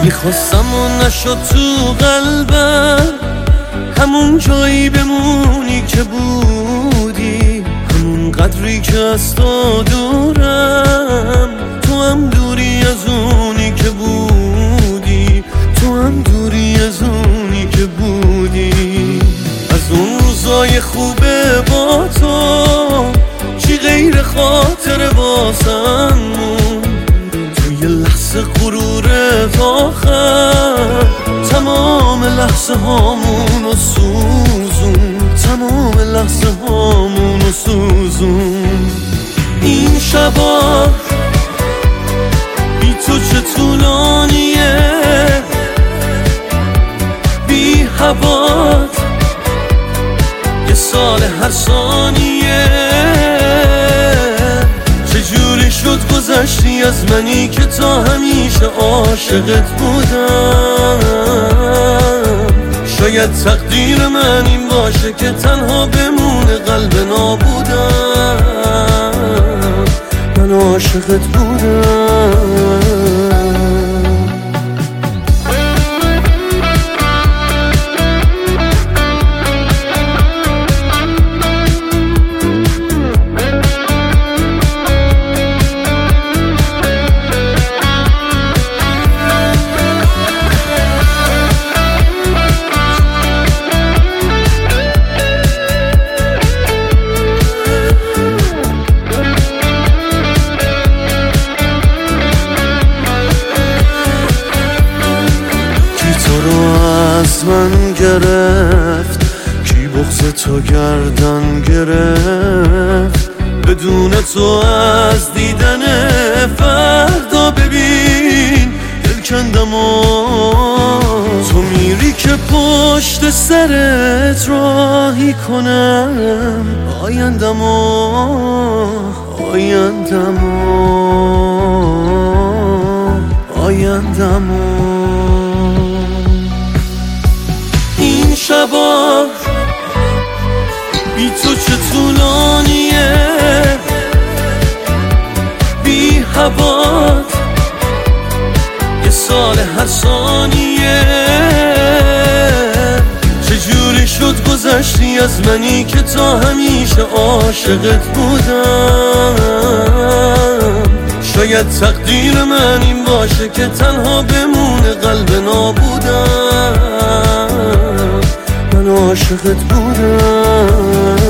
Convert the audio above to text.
میخواستم و نشد تو قلبم، همون جایی بمونی که بودی، همون قدری که از تو دورم. تو هم دوری از اونی که بودی، تو هم دوری از اونی که بودی. از اون روزای خوبه با تو چی غیر خاطر واسم مون، توی لحظه غرور آخر تمام لحظه هامونو سوزون، تمام لحظه هامونو سوزون. این شبا بی تو چه طولانیه، بی هوات یه سال هر ثانیه. چجوری شد گذشتی از منی که تا همیشه عاشقت بودم. شاید تقدیر من این باشه که تنها بمونه قلب نابودم. من عاشقت بودم. از من گرفت کی بغض تو گردن گرفت، بدون تو از دیدن فردا ببین دل کندم و تو میری که پشت سرت راهی کنم آیندم و آیندم و آیندم و. این شبا بی تو چه طولانیه، بی هوات یه سال هر ثانیه. چجوری شد گذشتی از منی که تا همیشه عاشقت بودم. شاید تقدیر من این باشه که تنها بمونه قلب نابودم. من عاشقت بودم.